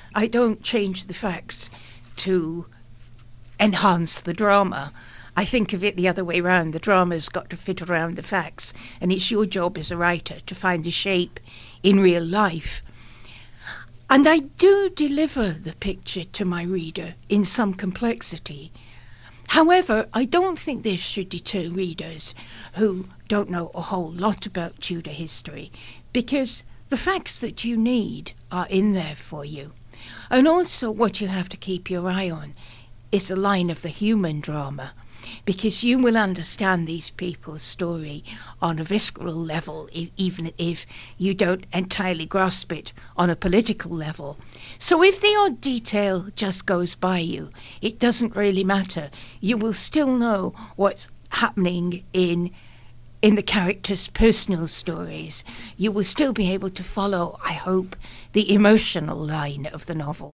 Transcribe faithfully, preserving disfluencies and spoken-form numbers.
I don't change the facts to enhance the drama. I think of it the other way round. The drama's got to fit around the facts, and it's your job as a writer to find the shape in real life. And I do deliver the picture to my reader in some complexity. However, I don't think this should deter readers who don't know a whole lot about Tudor history, because the facts that you need are in there for you. And also what you have to keep your eye on is the line of the human drama, because you will understand these people's story on a visceral level, e- even if you don't entirely grasp it on a political level. So if the odd detail just goes by you, it doesn't really matter. You will still know what's happening in in the characters' personal stories. You will still be able to follow, I hope, the emotional line of the novel.